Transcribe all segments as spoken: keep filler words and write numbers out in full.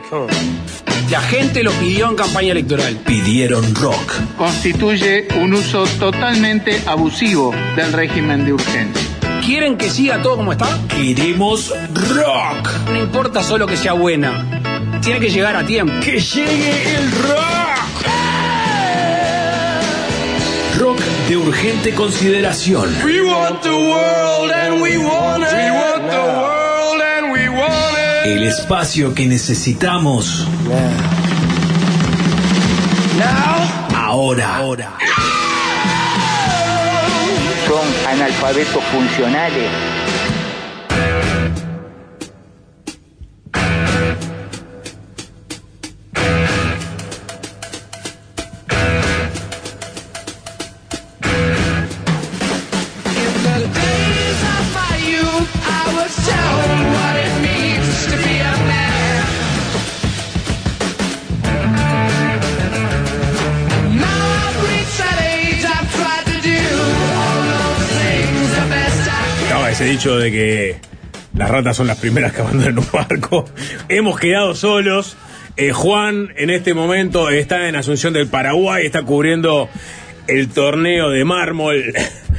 La gente lo pidió en campaña electoral. Pidieron rock. Constituye un uso totalmente abusivo del régimen de urgencia. ¿Quieren que siga todo como está? Queremos rock. No importa solo que sea buena. Tiene que llegar a tiempo. ¡Que llegue el rock! Rock de urgente consideración. We want the world and we want it. We want the world and we want it. El espacio que necesitamos. Now. Ahora. Ahora. Son analfabetos funcionales. Ese dicho de que las ratas son las primeras que abandonan un barco. Hemos quedado solos. Eh, Juan en este momento está en Asunción del Paraguay, está cubriendo el torneo de mármol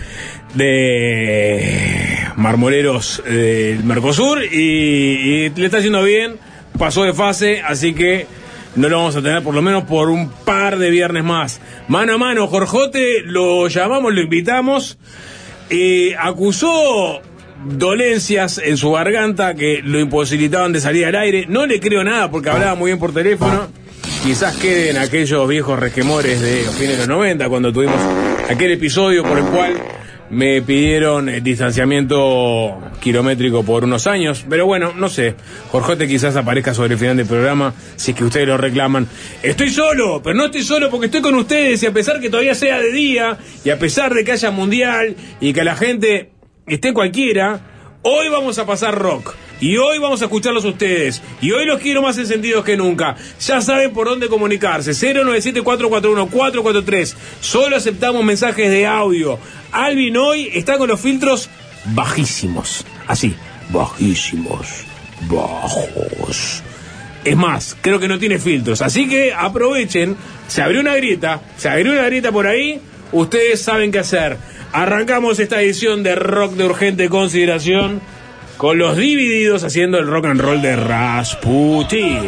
de marmoleros del Mercosur y, y le está haciendo bien, pasó de fase, así que no lo vamos a tener por lo menos por un par de viernes más. Mano a mano, Jorjote, lo llamamos, lo invitamos. Eh, acusó dolencias en su garganta que lo imposibilitaban de salir al aire. No le creo nada porque hablaba muy bien por teléfono. Quizás queden aquellos viejos resquemores de los fines de los noventa, cuando tuvimos aquel episodio por el cual me pidieron el distanciamiento kilométrico por unos años. Pero bueno, no sé, Jorjote quizás aparezca sobre el final del programa si es que ustedes lo reclaman. Estoy solo, pero no estoy solo porque estoy con ustedes, y a pesar que todavía sea de día, y a pesar de que haya mundial y que la gente esté cualquiera, hoy vamos a pasar rock. Y hoy vamos a escucharlos ustedes. Y hoy los quiero más encendidos que nunca. Ya saben por dónde comunicarse. cero nueve siete, cuatro cuatro uno, cuatro cuatro tres. Solo aceptamos mensajes de audio. Alvin hoy está con los filtros bajísimos. Así, bajísimos. Bajos. Es más, creo que no tiene filtros. Así que aprovechen. Se abrió una grieta. Se abrió una grieta por ahí. Ustedes saben qué hacer. Arrancamos esta edición de Rock de Urgente Consideración con los Divididos haciendo el rock and roll de Rasputin.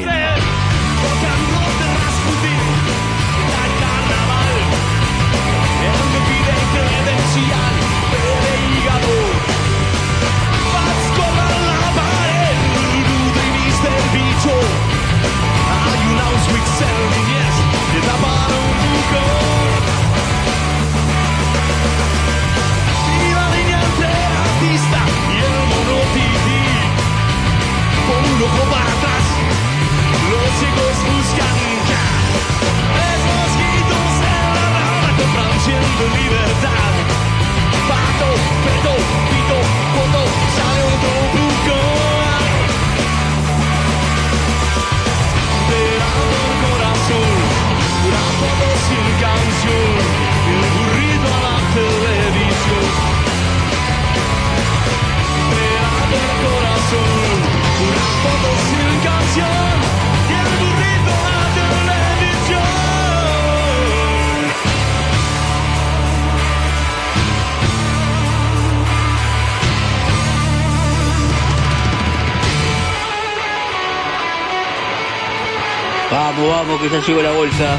Vamos, vamos, que ya llegó la bolsa.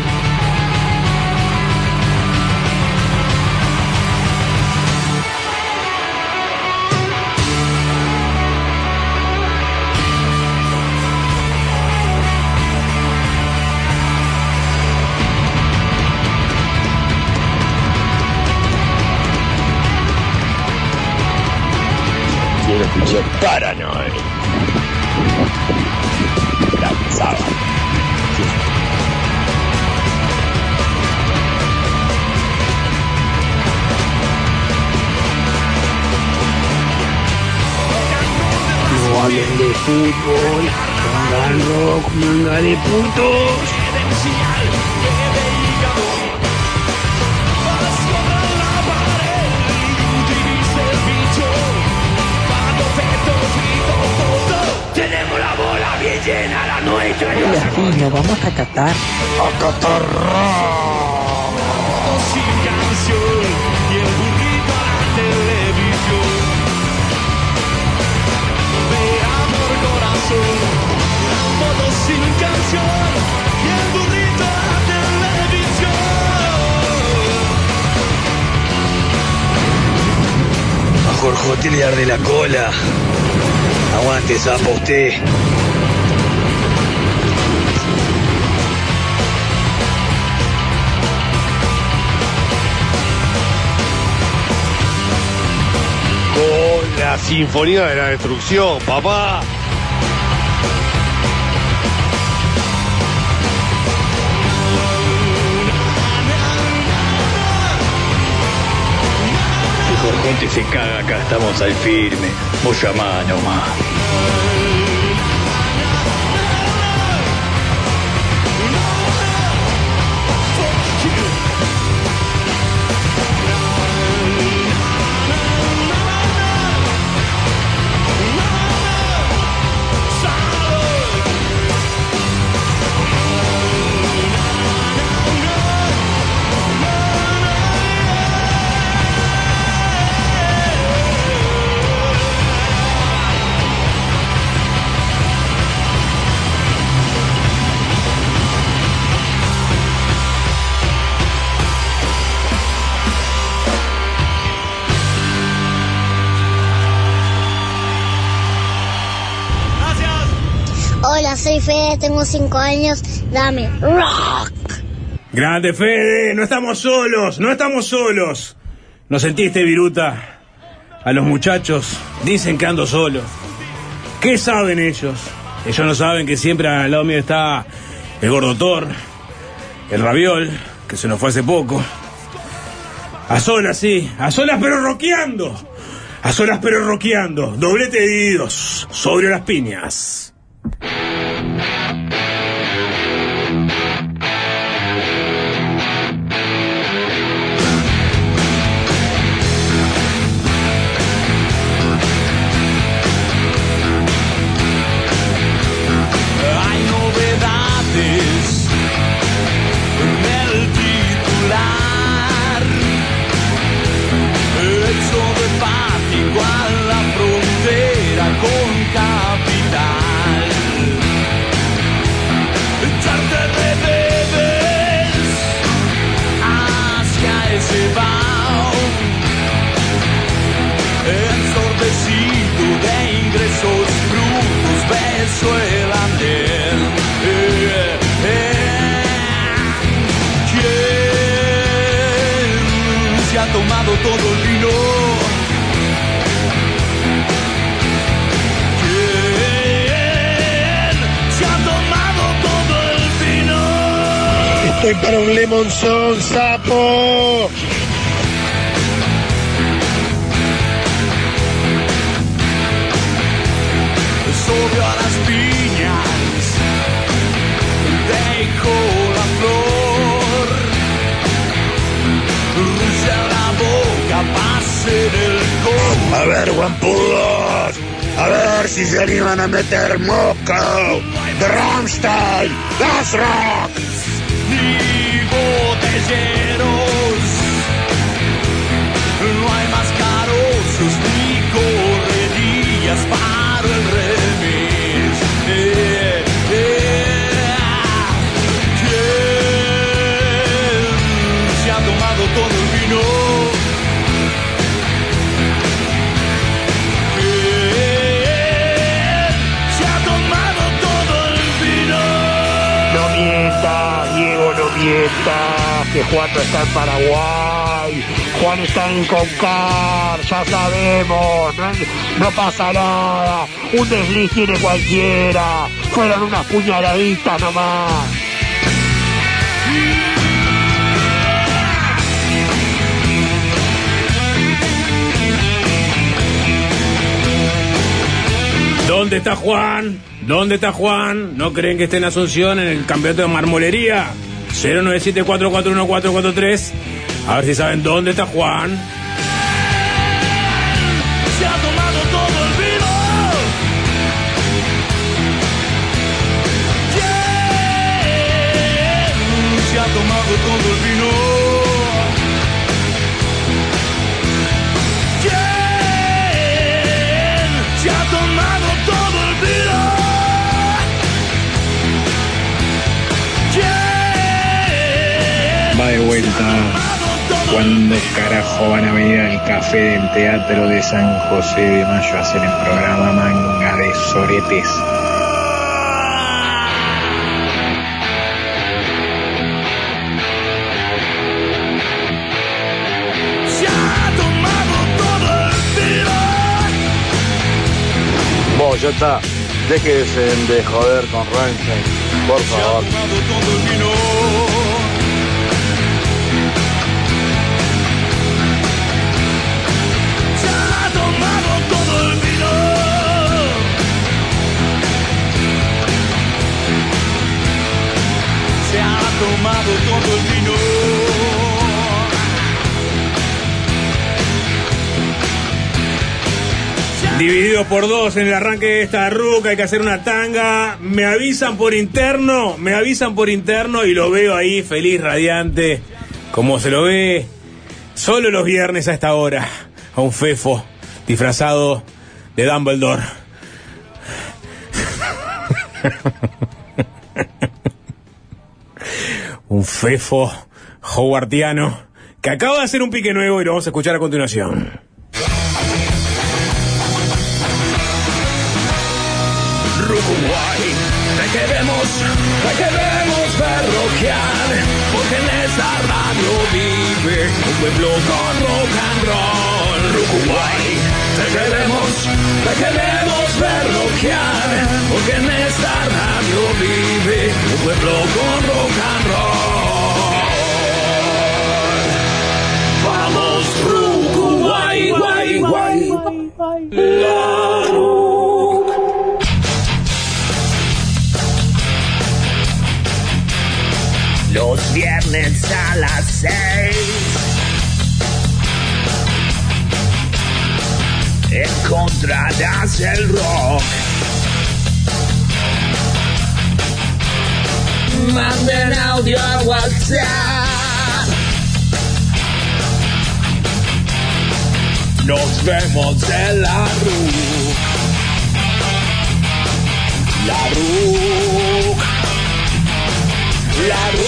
Quiero escuchar Paranoid. La sábana. No hablen de fútbol, pongan rock, manga de putos. Tenemos la bola. bien llena la nuestra. Y así nos vamos a catar. A catarrar. Sin canción y el burrito a la televisión. Veamos corazón, fotos sin canción y el burrito a la televisión. A Jorge le arde la cola. Aguante, sapo, usted. Con la Sinfonía de la Destrucción, papá. Si Jorge se caga, acá estamos al firme. Vos llamá nomás. Hola, soy Fede, tengo cinco años, dame rock. Grande Fede, no estamos solos, no estamos solos. ¿No sentiste, Viruta? A los muchachos dicen que ando solo. ¿Qué saben ellos? Ellos no saben que siempre al lado mío está el Gordo Thor, el Raviol, que se nos fue hace poco. A solas, sí, a solas pero rockeando. A solas pero rockeando. Doblete de Didos, sobre las piñas. Hay novedades en el titular. Éxodo hepático a la frontera con capital. Charter de bebés hacia ese bao. Ensordecido de ingresos brutos, beso el andén. Eh, eh. ¿Quién se ha tomado todo el vino? ¿Quién se ha tomado todo el vino? Estoy para un lemonzón, sapo. Subió a las piñas, dejó la flor, rusa la boca, pase del codo. A ver, guampudos. A ver si se animan a meter moco. De Rammstein. Das Rock. Ni botelleros, no hay más carosos ni corredillas para el remis. Eh, eh, ¿quién se ha tomado todo el vino? ¿Quién se ha tomado todo el vino? No mientas, Diego, no mientas. Que Juan no está en Paraguay. Juan está en Concar, ya sabemos. No, no pasa nada. Un desliz tiene cualquiera. Fueron unas puñaladitas nomás. ¿Dónde está Juan? ¿Dónde está Juan? ¿No creen que esté en Asunción en el campeonato de marmolería? cero nueve siete cuatro cuatro uno cuatro cuatro tres. A ver si saben dónde está Juan. Se ha tomado todo el vino. todo el vino. ¿Quién se ha tomado todo el vino? ¿Quién va de vuelta? ¿Cuándo carajo van a venir al café del Teatro de San José de Mayo a hacer el programa Manga de Soretes? se ha tomado todo el vino? Vos, ya está. Déjense de joder con Rammstein, por favor. Se ha tomado todo el vino. Tomado todo el vino. Dividido por dos en el arranque de esta ruca, hay que hacer una tanga. Me avisan por interno, me avisan por interno y lo veo ahí feliz, radiante, como se lo ve solo los viernes a esta hora, a un fefo disfrazado de Dumbledore. Un fefo howardiano que acaba de hacer un pique nuevo y lo vamos a escuchar a continuación. Uruguay, te queremos, te queremos parroquial, porque en esta radio vive un pueblo con rock and roll. Uruguay, te queremos, te queremos parroquial, porque en esta radio vive un pueblo con rock and roll. Vamos, Uruguay, guay, guay, la los viernes a las seis encontrarás el rock. Manden audio a WhatsApp. Nos vemos en la R U C. La R U C. La R U C.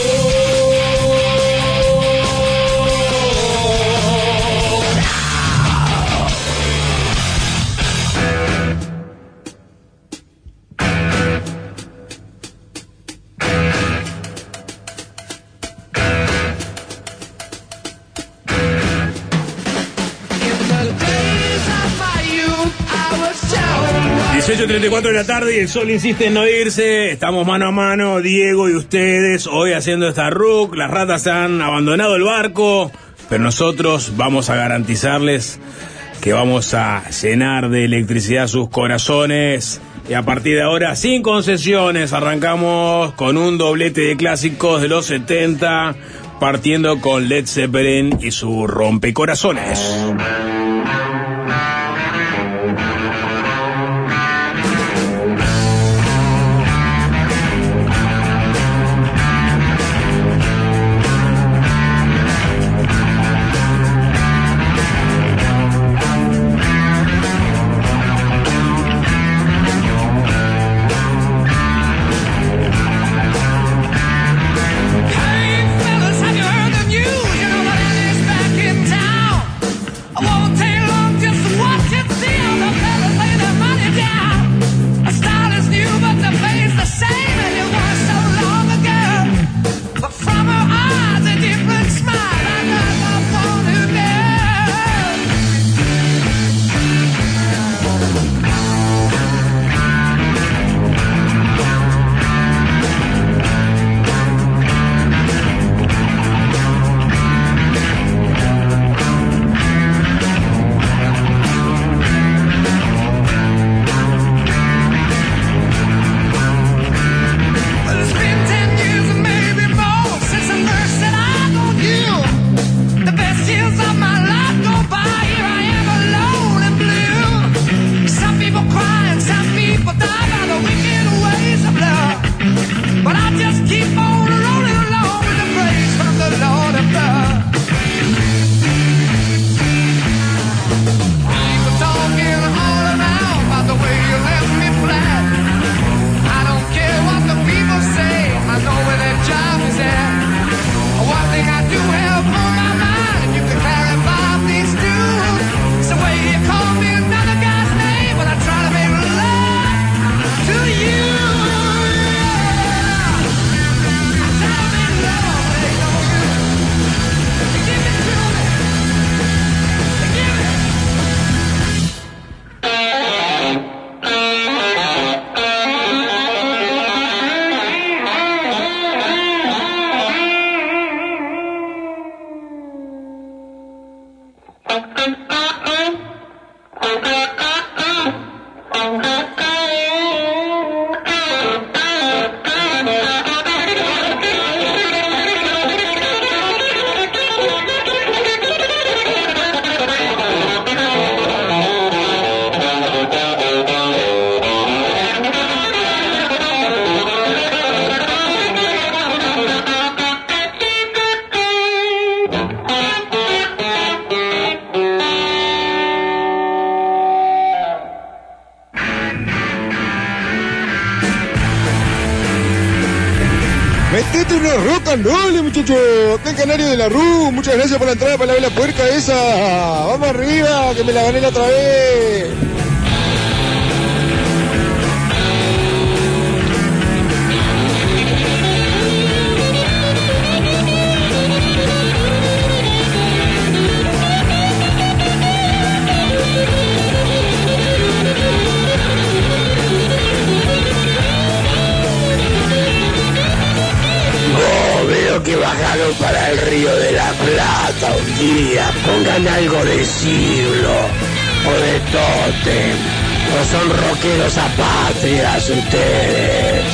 dieciocho treinta y cuatro de la tarde y el sol insiste en no irse. Estamos mano a mano, Diego y ustedes, hoy haciendo esta R U C. Las ratas han abandonado el barco, pero nosotros vamos a garantizarles que vamos a llenar de electricidad sus corazones. Y a partir de ahora, sin concesiones, arrancamos con un doblete de clásicos de los setenta, partiendo con Led Zeppelin y su rompecorazones. I want Metete una rock and roll, muchachos. Acá el Canario de la R U. Muchas gracias por la entrada para la vela puerca esa. Vamos arriba, que me la gané la otra vez. Que bajaron para el Río de la Plata un día. Pongan algo de siglo o de tótem. No son rockeros apátridas ustedes.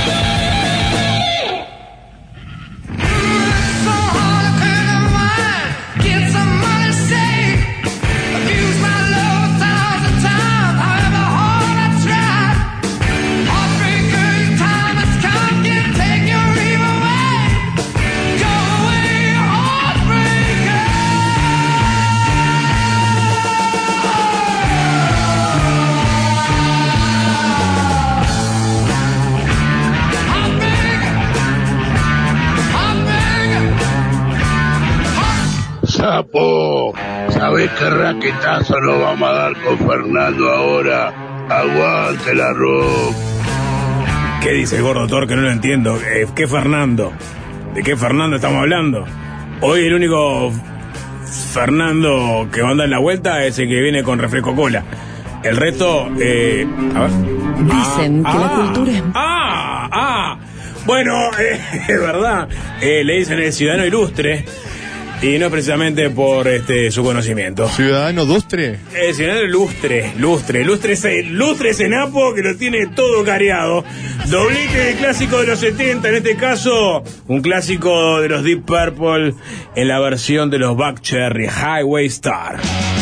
Sapo, ¿sabés qué raquetazo nos vamos a dar con Fernando ahora? Aguante la rock. ¿Qué dice el gordo Thor que no lo entiendo? Eh, ¿Qué Fernando? ¿De qué Fernando estamos hablando? Hoy el único Fernando que va a andar en la vuelta es el que viene con refresco cola. El resto, eh, a ver. Dicen ah, que ah, la cultura es... Ah, ah. Bueno, eh, es verdad. Eh, le dicen el ciudadano ilustre. Y no precisamente por este su conocimiento. ¿Ciudadano Dustre? El ciudadano lustre, lustre, lustre, lustre Senapo, que lo tiene todo careado. Doblete de clásico de los setenta, en este caso, un clásico de los Deep Purple en la versión de los Buckcherry, Highway Star.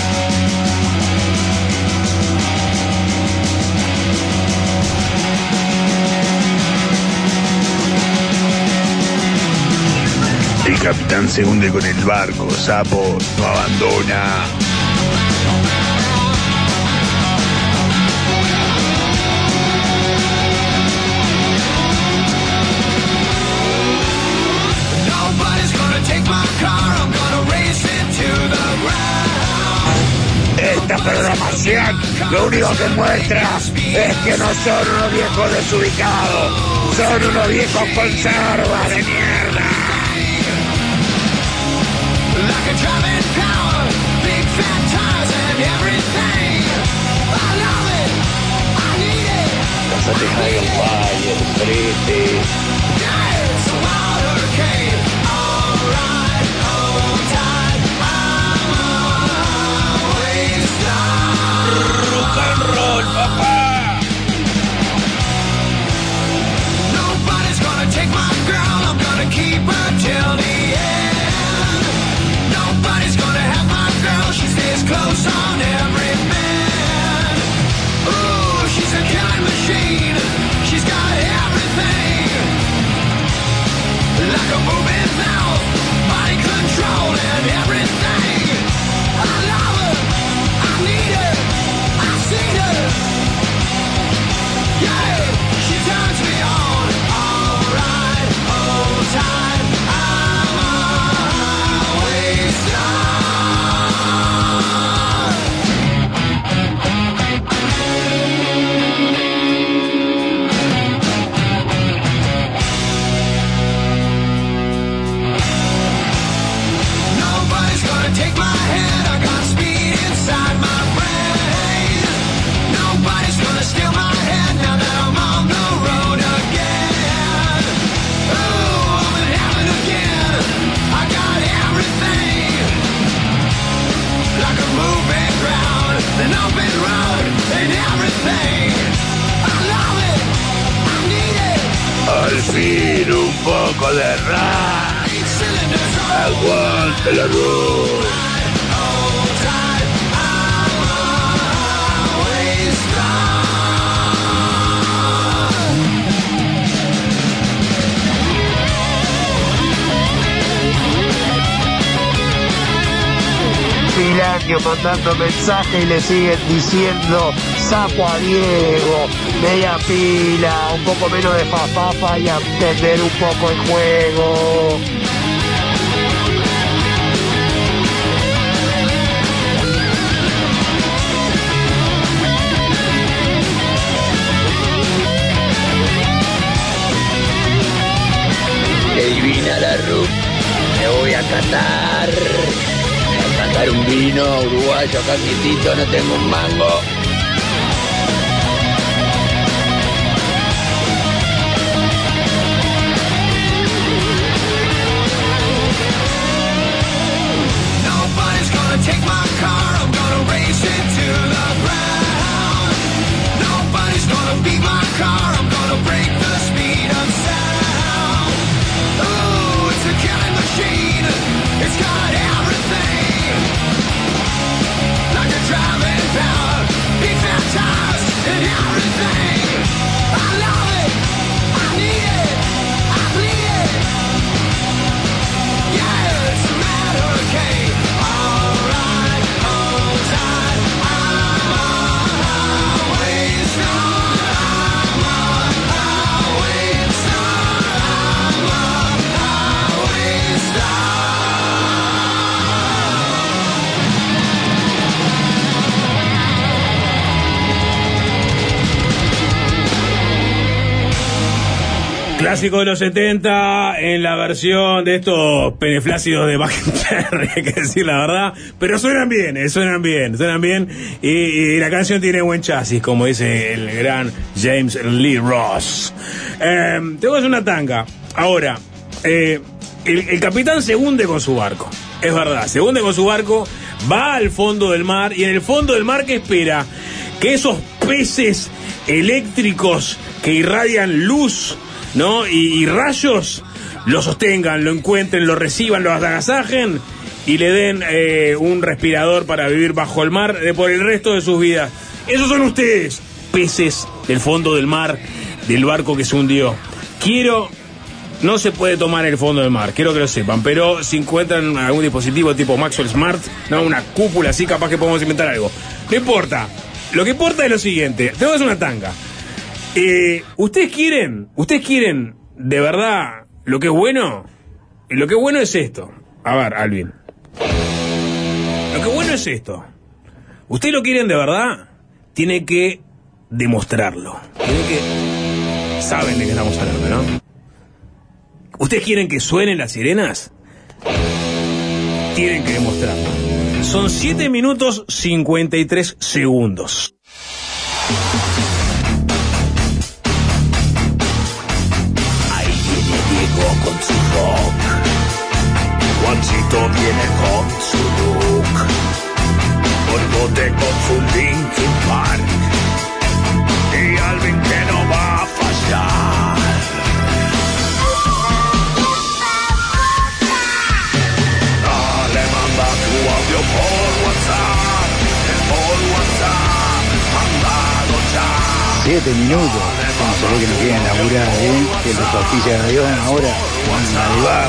El capitán se hunde con el barco, Sapo, no abandona. Esta programación lo único que muestra es que no son unos viejos desubicados, son unos viejos conservas de mierda. Like a driving power, big fat tires and everything. I love it, I need it. Pásate high on fire, pretty. Yeah, it's a wild hurricane. Alright, hold tight, I'm always done. Rock and roll, papá. Nobody's gonna take my girl, I'm gonna keep her till the end. Nobody's gonna have my girl, she stays close on every man. Ooh, she's a killing machine, she's got everything. Like a moving mouth, body control and everything. I love her, I need her, I've seen her. Yeah, she turns me on, alright, hold tight. An open road and everything. I love it, I need it. Al fin un poco de rap. Aguante la rock. Si la años mandando mensajes y le siguen diciendo sapo a Diego, media pila, un poco menos de fafafa y a entender un poco el juego. Qué divina la Ruth. Me voy a Qatar. A sacar un vino uruguayo acá quietito, no tengo un mango. Nobody's gonna take my car, I'm gonna race it to the ground. Nobody's gonna beat my car, I'm gonna break the speed of sound. Oh, it's a killing machine, it's got everything. Like a driving power, big fat tires and everything. I love it, I need it, I bleed it. Yeah, it's a matter of K. Alright, hold tight, I'm on highway star. I'm on highway star. I'm on highway star. Clásico de los setenta en la versión de estos peneflácidos de Buckenberry, hay que decir la verdad, pero suenan bien, eh, suenan bien, suenan bien y, y la canción tiene buen chasis, como dice el gran James Lee Ross. Eh, tengo que hacer una tanga. Ahora, eh, el, el capitán se hunde con su barco, es verdad, se hunde con su barco, va al fondo del mar y en el fondo del mar, ¿qué espera? Que esos peces eléctricos que irradian luz, ¿no? Y, y rayos lo sostengan, lo encuentren, lo reciban, lo agasajen y le den eh, un respirador para vivir bajo el mar de por el resto de sus vidas. Esos son ustedes, peces del fondo del mar, del barco que se hundió. Quiero... No se puede tomar el fondo del mar, quiero que lo sepan, pero si encuentran algún dispositivo tipo Maxwell Smart, no, una cúpula así, capaz que podemos inventar algo. No importa. Lo que importa es lo siguiente. Tengo que hacer una tanga. Eh, ¿Ustedes quieren, ustedes quieren de verdad lo que es bueno? Y lo que es bueno es esto. A ver, Alvin. Lo que bueno es esto. ¿Ustedes lo quieren de verdad? Tiene que demostrarlo. Tiene que... Saben de qué estamos hablando, ¿no? ¿Ustedes quieren que suenen las sirenas? Tienen que demostrarlo. Son siete minutos cincuenta y tres segundos. Con su rock, Juancito viene con su look, Borbote con su Linkin Park y Alvin que no va a fallar. Dale, manda tu audio por WhatsApp, por WhatsApp, mandalo ya. Siete minutos. Vamos a ver que nos quieren laburar, ¿eh? Que los oficios de avión ahora van de vago.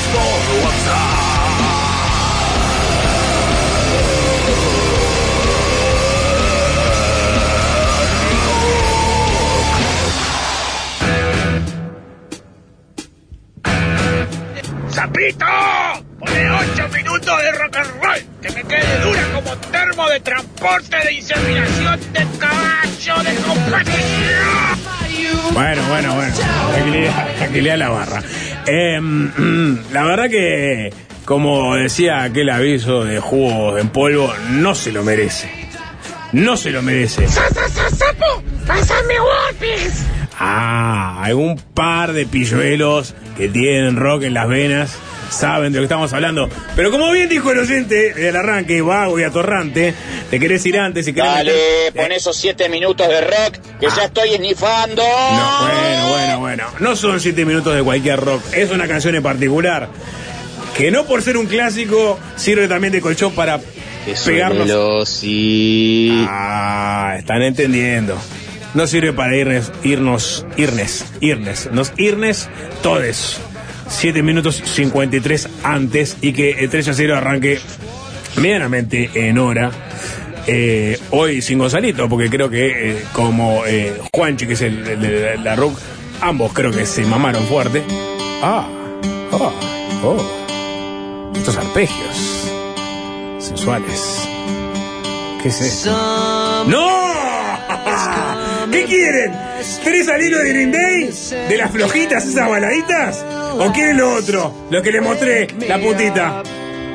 ¡Sapito! ¡Pone ocho minutos de rock and roll! ¡Que me quede dura como termo de transporte de inseminación de caballo de competición! Bueno, bueno, bueno. Tranquilidad, tranquilidad la barra. Eh, la verdad que, como decía aquel aviso de jugos en polvo, no se lo merece. No se lo merece. ¡Sapo! ¡Pásame golpes! Ah, algún par de pilluelos que tienen rock en las venas saben de lo que estamos hablando. Pero como bien dijo el oyente del arranque, vago y atorrante, te querés ir antes y querés... Dale, meter... pon esos siete minutos de rock que ah. ya estoy esnifando. No, bueno, bueno, bueno. No son siete minutos de cualquier rock. Es una canción en particular que no por ser un clásico sirve también de colchón para pegarnos. Sí. Ah, están entendiendo. No sirve para irnos, irnos, irnes, irnes, nos irnes todes. siete minutos cincuenta y tres antes y que el tres a cero arranque medianamente en hora. Eh, hoy sin Gonzalito, porque creo que eh, como eh, Juanchi, que es el, el de la R U C, ambos creo que se mamaron fuerte. Ah, oh, oh. Estos arpegios sensuales. ¿Qué es esto? ¡No! ¿Qué quieren? ¿Tres al hilo de Green Day? ¿De las flojitas, esas baladitas? ¿O quieren lo otro? Lo que les mostré, la putita.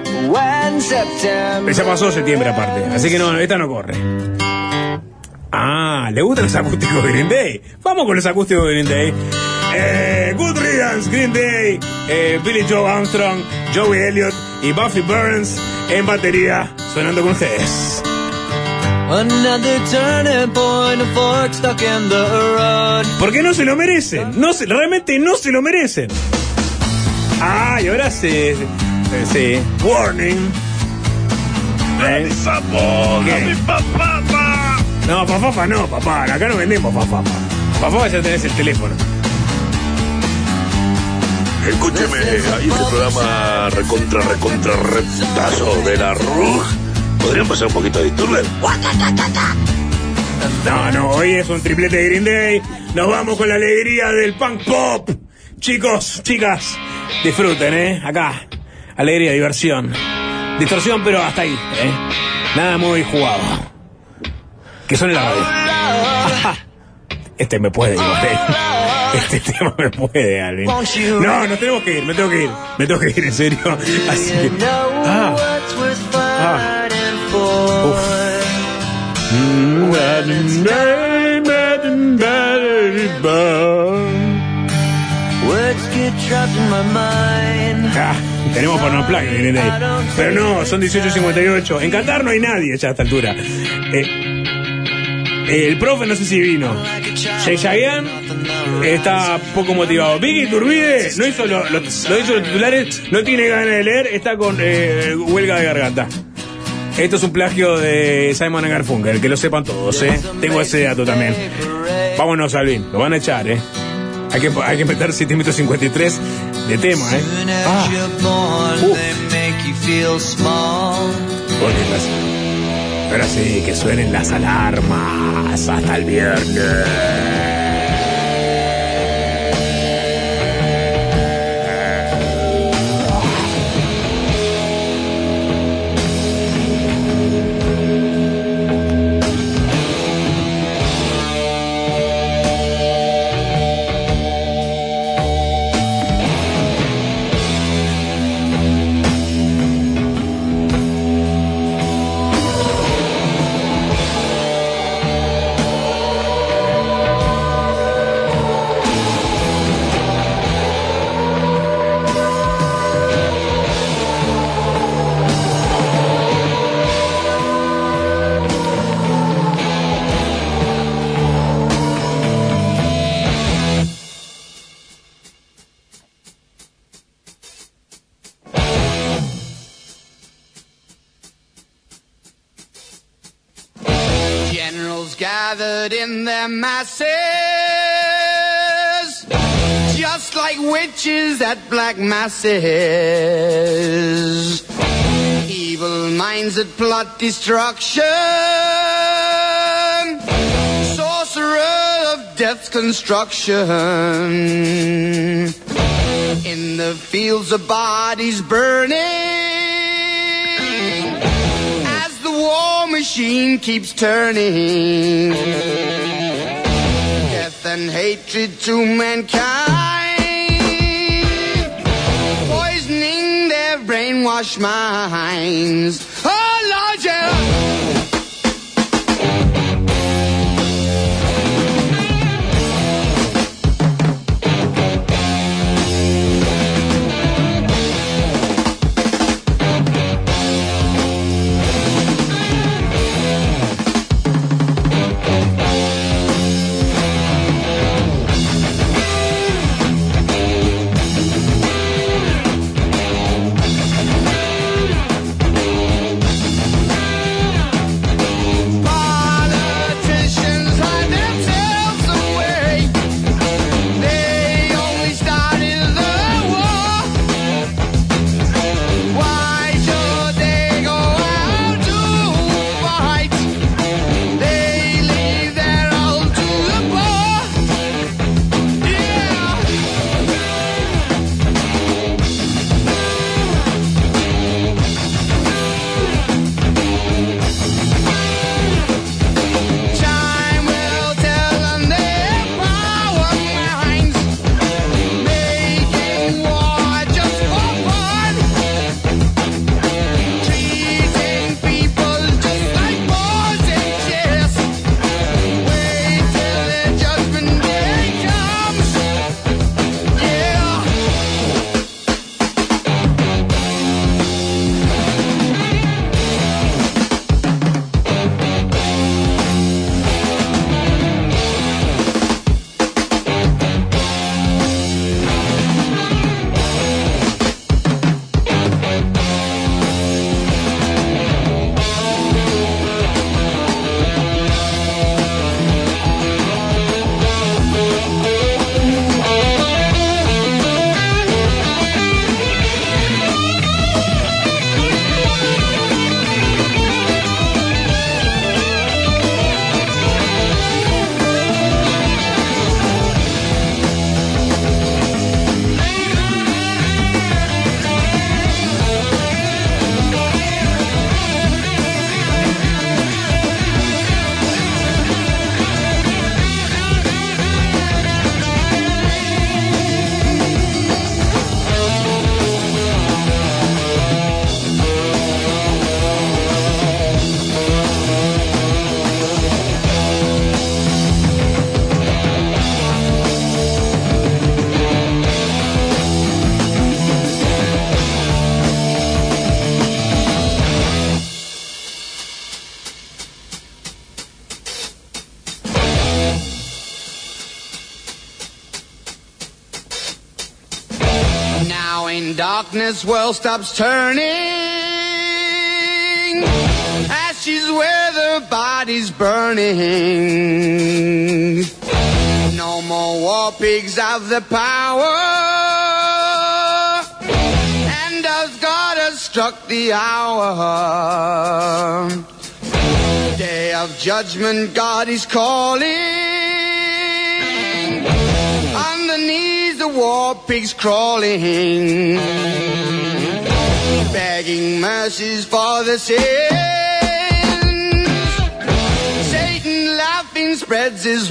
Ya pasó septiembre aparte, así que no, esta no corre. Ah, ¿le gustan los acústicos de Green Day? Vamos con los acústicos de Green Day. Eh, Good Riddance, Green Day, eh, Billy Joe Armstrong, Joey Elliott y Buffy Burns en batería, sonando con ustedes. Another turning point, a fork stuck in the road. Porque no se lo merecen, no se, realmente no se lo merecen. Ah, y ahora se... Sí. Warning. Dame papá, dame papá. No, papá, no, papá. Acá no vendemos papá. Papá, ya tenés el teléfono. Escúcheme, ahí este programa recontra, recontra, reputazo de la R U C. ¿Podrían pasar un poquito de Disturber? No, no, hoy es un triplete de Green Day. Nos vamos con la alegría del punk pop. Chicos, chicas, disfruten, ¿eh? Acá. Alegría, diversión. Distorsión, pero hasta ahí, ¿eh? Nada muy jugado. Que suene la radio. Ajá. Este me puede, igual, ¿eh? Este tema me puede, Alvin. No, nos tenemos que ir, me tengo que ir. Me tengo que ir, en serio. Así que... Ah. Ah. Uf. Ah, tenemos por no plug, pero no, son dieciocho cincuenta y ocho. En Qatar no hay nadie ya a esta altura. Eh, el profe no sé si vino. Yeyayan está poco motivado. Vicky Turbide no hizo lo, lo, lo hizo los titulares, no tiene ganas de leer, está con eh, huelga de garganta. Esto es un plagio de Simon and Garfunkel, que lo sepan todos, ¿eh? Tengo ese dato también. Vámonos, Alvin, lo van a echar, ¿eh? Hay que, hay que meter siete minutos cincuenta y tres de tema, ¿eh? Ah. Uh. Ahora sí, que suenen las alarmas hasta el viernes. Gathered in their masses, just like witches at black masses. Evil minds that plot destruction, sorcerer of death's construction. In the fields of bodies burning, machine keeps turning. Death and hatred to mankind, poisoning their brainwashed minds. Oh Lord, yeah. In darkness, world stops turning. Ashes where the body's burning. No more war pigs have the power. And as God has struck the hour, day of judgment, God is calling. On the knees, the war pigs crawling, begging mercies for the sins. Satan laughing spreads his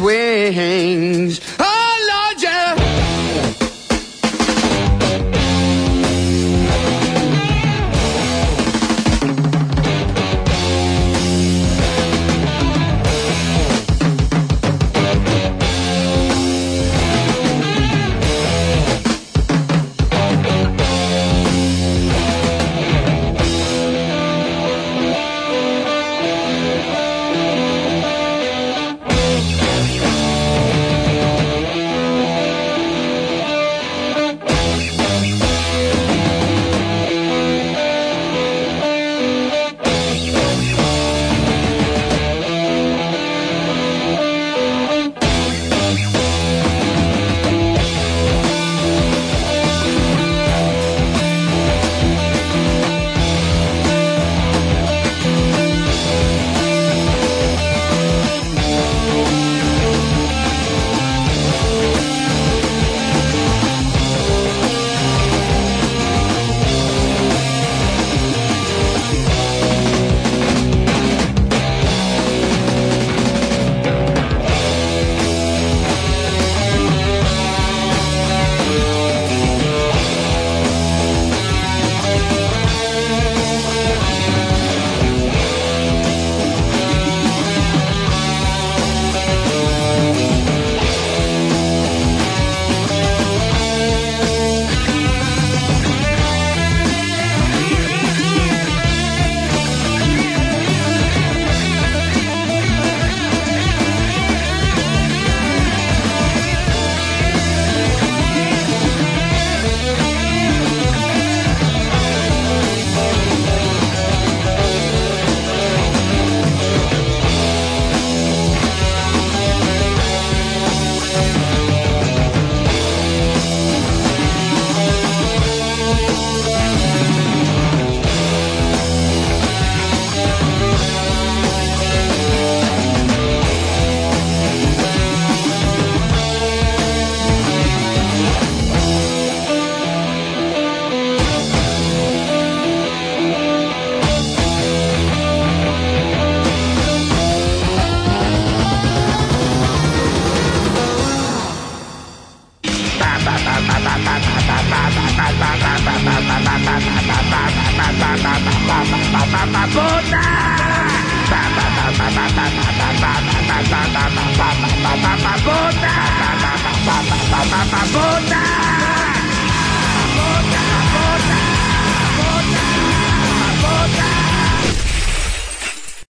wings. Oh Lord, yeah. Papapota.